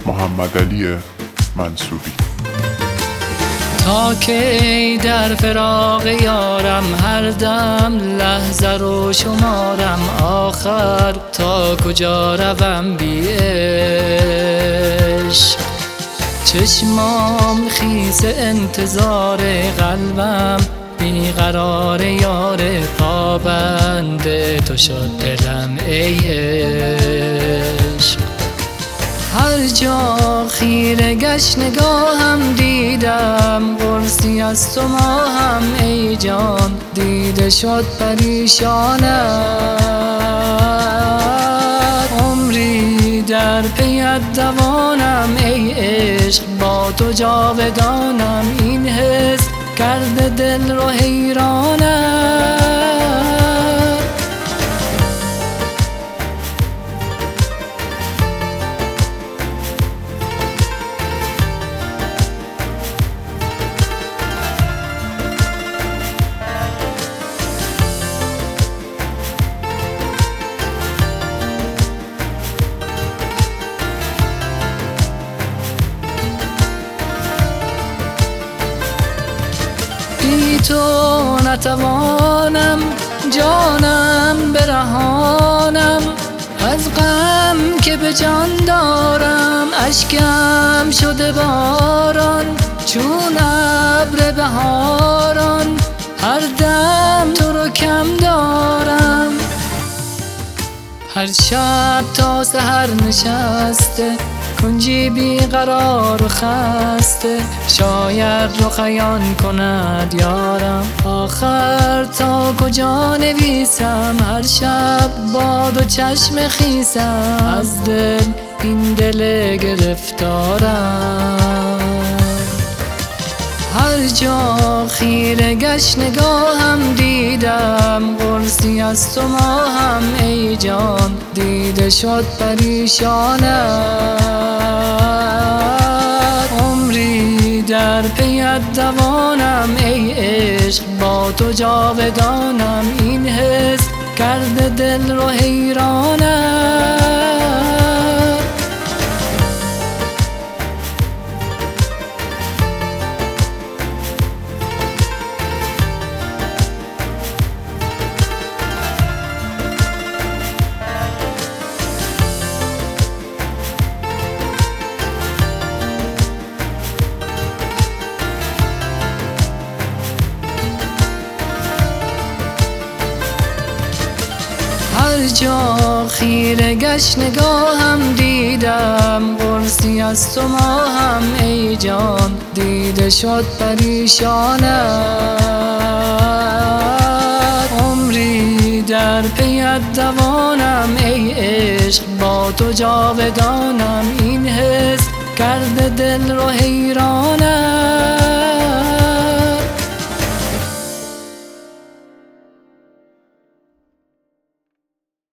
محمدعلی منصوری. تا کی در فراق یارم، هر دم لحظه رو شمارم. آخر تا کجا روم بی عشق؟ چشمام خیس انتظار، قلبم بیقرار یار. پابند تو شد دلم ای عشق. هر جا خیره گشت نگاهم، دیدم قرصی از تو ماهم. ای جان دیده شد پریشانم، عمری در پیت دوانم. ای عشق با تو جاودانم، این حس کرده دل رو حیرانم. بی تو نتوانم جانم برهانم، از غم که به جان دارم. اشکم شده باران چون ابر بهاران، هر دم تو رو کم دارم. هر شب تا سحر نشسته، کنجی بیقرار و خسته. شاید رخیان کند یارم، آخر تا کجا نویسم؟ هر شب با دو چشم خیسم، از دل این دل گرفتارم. هر جا خیره گشت نگاهم، دیدم قرصی از تو ماهم. ای جان دیده شد پریشانم، عمری در پیت دوانم. ای عشق با تو جاودانم، این حس کرده دل رو حیرانم. هر جا خیره گشت نگاهم، دیدم قرصی از تو ماهم. ای جان دیده شد پریشانم، عمری در پیت دوانم. ای عشق با تو جاودانم، این حس کرده دل رو حیرانم.